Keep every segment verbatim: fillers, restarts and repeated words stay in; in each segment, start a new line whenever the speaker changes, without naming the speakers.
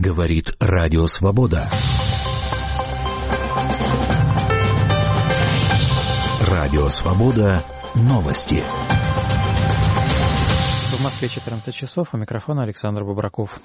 Говорит Радио Свобода. Радио Свобода. Новости.
В Москве четырнадцать часов. У микрофона Александр Бобраков.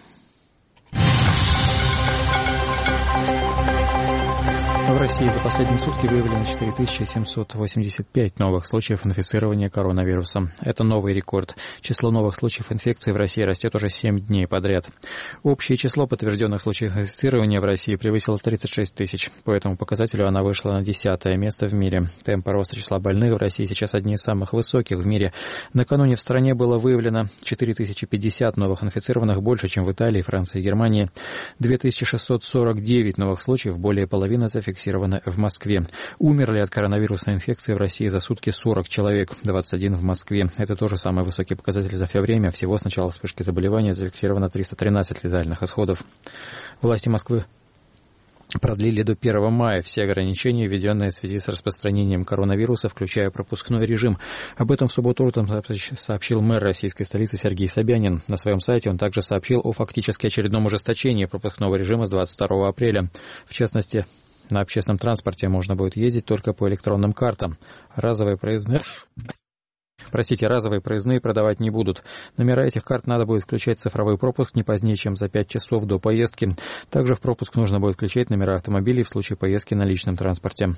В России за последние сутки выявлено четыре тысячи семьсот восемьдесят пять новых случаев инфицирования коронавирусом. Это новый рекорд. Число новых случаев инфекции в России растет уже семь дней подряд. Общее число подтвержденных случаев инфицирования в России превысило тридцать шесть тысяч. По этому показателю она вышла на десятое место в мире. Темпы роста числа больных в России сейчас одни из самых высоких в мире. Накануне в стране было выявлено четыре тысячи пятьдесят новых инфицированных, больше, чем в Италии, Франции и Германии. две тысячи шестьсот сорок девять новых случаев, более половины зафиксированы в Москве. Умерли от коронавирусной инфекции в России за сутки сорок человек, двадцать один в Москве. Это тоже самый высокий показатель за все время. Всего с начала вспышки заболевания зафиксировано триста тринадцать летальных исходов. Власти Москвы продлили до первого мая все ограничения, введенные в связи с распространением коронавируса, включая пропускной режим. Об этом в субботу утром сообщил мэр российской столицы Сергей Собянин. На своем сайте он также сообщил о фактически очередном ужесточении пропускного режима с двадцать второго апреля. В частности, на общественном транспорте можно будет ездить только по электронным картам. Разовые проездные... Простите, разовые проездные продавать не будут. Номера этих карт надо будет включать в цифровой пропуск не позднее, чем за пять часов до поездки. Также в пропуск нужно будет включать номера автомобилей в случае поездки на личном транспорте.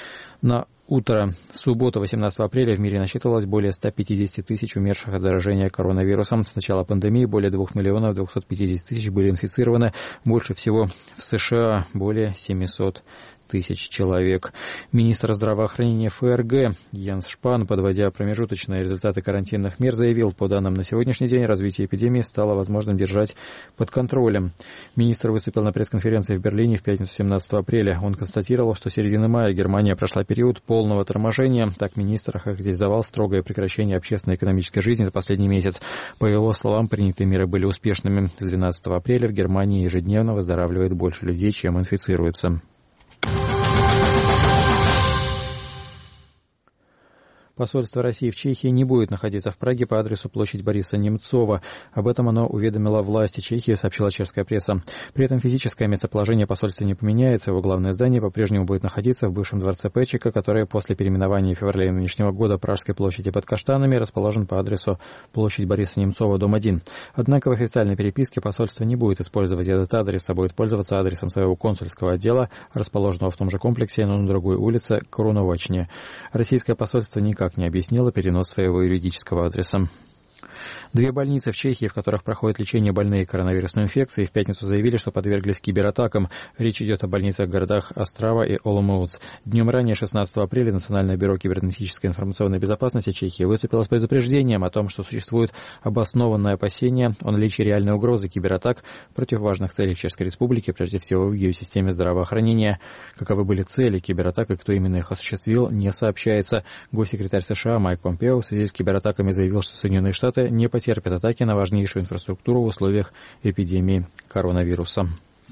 На утро субботы, восемнадцатого апреля, в мире насчитывалось более ста пятидесяти тысяч умерших от заражения коронавирусом. С начала пандемии более двух миллионов двухсот пятидесяти тысяч были инфицированы. Больше всего в США более семисот тысяч человек. Министр здравоохранения ФРГ Йенс Шпан, подводя промежуточные результаты карантинных мер, заявил, по данным на сегодняшний день, развитие эпидемии стало возможным держать под контролем. Министр выступил на пресс-конференции в Берлине в пятницу семнадцатого апреля. Он констатировал, что с середины мая Германия прошла период полного торможения. Так министр охарактеризовал строгое прекращение общественной и экономической жизни за последний месяц. По его словам, принятые меры были успешными. С двенадцатого апреля в Германии ежедневно выздоравливает больше людей, чем инфицируется. Посольство России в Чехии не будет находиться в Праге по адресу площадь Бориса Немцова. Об этом оно уведомило власти Чехии, сообщила чешская пресса. При этом физическое местоположение посольства не поменяется. Его главное здание по-прежнему будет находиться в бывшем дворце Печика, который после переименования в феврале нынешнего года Пражской площади под Каштанами расположен по адресу площадь Бориса Немцова, дом один. Однако в официальной переписке посольство не будет использовать этот адрес, а будет пользоваться адресом своего консульского отдела, расположенного в том же комплексе, но на другой улице, Коруновачне. Российское посольство никак не объяснила перенос своего юридического адреса. Две больницы в Чехии, в которых проходит лечение больные коронавирусной инфекцией, в пятницу заявили, что подверглись кибератакам. Речь идет о больницах в городах Острава и Оломоуц. Днем ранее, шестнадцатого апреля, Национальное бюро кибернетической информационной безопасности Чехии выступило с предупреждением о том, что существует обоснованное опасение о наличии реальной угрозы кибератак против важных целей в Чешской Республике, прежде всего в ее системе здравоохранения. Каковы были цели кибератак и кто именно их осуществил, не сообщается. Госсекретарь США Майк Помпео в связи с кибератаками заявил, что Соединенные Штаты не потерпят атаки на важнейшую инфраструктуру в условиях эпидемии коронавируса.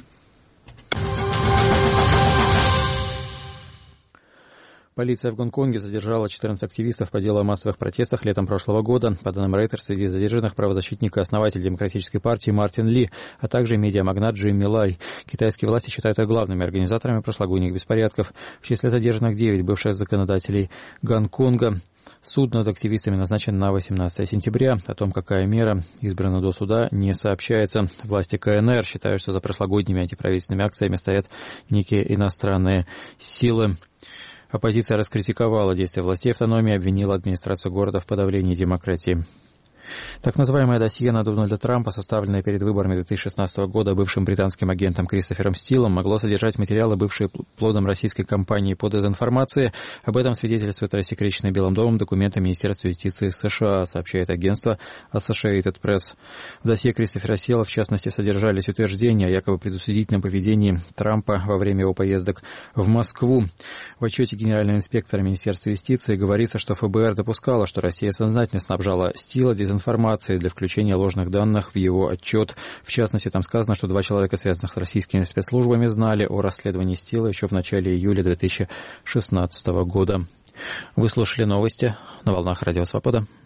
Полиция в Гонконге задержала четырнадцать активистов по делу о массовых протестах летом прошлого года. По данным Reuters, среди задержанных правозащитник и основатель Демократической партии Мартин Ли, а также медиамагнат Джимми Лай. Китайские власти считают их главными организаторами прошлогодних беспорядков. В числе задержанных девять бывших законодателей Гонконга. Суд над активистами назначен на восемнадцатое сентября. О том, какая мера избрана до суда, не сообщается. Власти КНР считают, что за прошлогодними антиправительственными акциями стоят некие иностранные силы. Оппозиция раскритиковала действия властей автономии и обвинила администрацию города в подавлении демократии. Так называемое досье на Дональда Трампа, составленное перед выборами две тысячи шестнадцатого года бывшим британским агентом Кристофером Стилом, могло содержать материалы, бывшие плодом российской кампании по дезинформации. Об этом свидетельствует рассекреченный Белым домом документы Министерства юстиции США, сообщает агентство Associated Press. В досье Кристофера Стила, в частности, содержались утверждения о якобы предусудительном поведении Трампа во время его поездок в Москву. В отчете генерального инспектора Министерства юстиции говорится, что ФБР допускало, что Россия сознательно снабжала Стила дезинформацией информации для включения ложных данных в его отчет. В частности, там сказано, что два человека, связанных с российскими спецслужбами, знали о расследовании Стила еще в начале июля две тысячи шестнадцатого года. Вы слушали новости на волнах Радио Свобода.